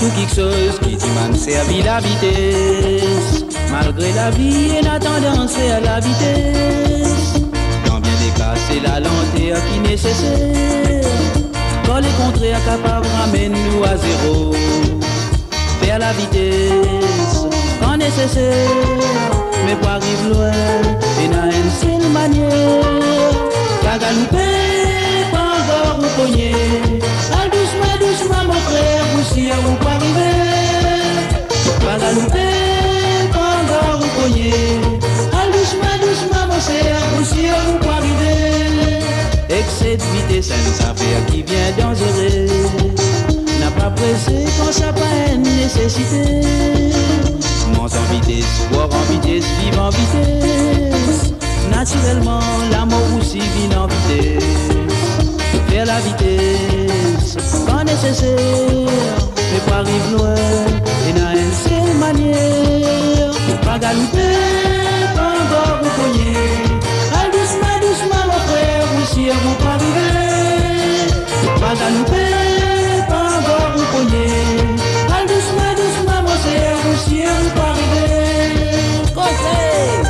tout quelque chose qui dit man servi la vitesse. Malgré la vie, et la tendance à la vitesse. Dans bien des cas, c'est la lenteur qui est nécessaire. Quand les contraires capables ramènent nous à zéro. Faire la vitesse, quand nécessaire. Mais pour arriver loin, et n'a une seule manière. Qu'à galoper, pas encore vous cogner. Al doucement, doucement, mon frère, vous si vous pas arriver. Pas galoper, pas encore vous cogner. Al doucement, doucement, mon frère, vous si vous pas arriver. Excès de vitesse, c'est une affaire qui vient dangereuse. N'a pas pressé quand ça pas une nécessité. Monte en vitesse, boire en vitesse, vivre en vitesse. Naturellement, l'amour aussi vit en vitesse. Faire la vitesse, quand nécessaire. Mais pas arriver loin, et n'a une seule manière. Pas galoper, pas encore vous cogner. Al doucement, doucement, mon frère, vous si vous pas arriver. Pas galoper, pas encore vous cogner. Al doucement, doucement, mon frère, vous si vous pas arriver. Conseil,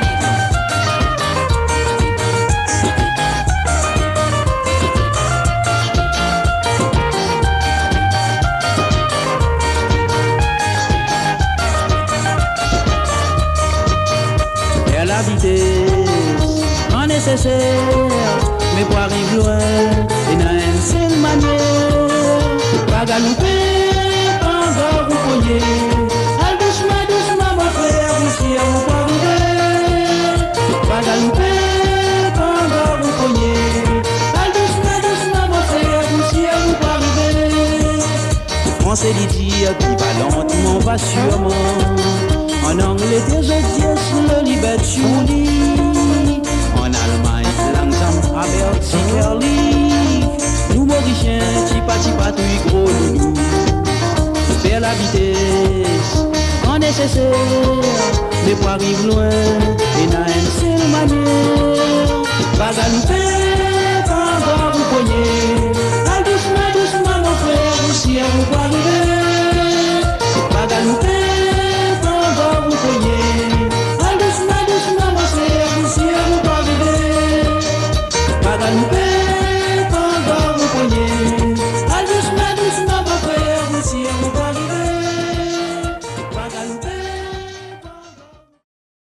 la vitesse, quand nécessaire, mais pour arriver loin, et n'a une seule manière. Pas galoper, pas encore vous cogner. Al doucement, doucement, mon frère, vous si vous pas arriver. Pas galoper, pas encore vous cogner. Al doucement, doucement, mon frère, vous si vous pas arriver. Français dit dire qui va lentement, va sûrement. En anglais, des audiences, le liberté. En Allemagne, langsam, aber sicherlich. Nous, Mauriciens, tipa, tout gros loulou. Faire la vitesse, quand nécessaire. Mais pour arriver loin, et n'a une seule manière. Pas galoper.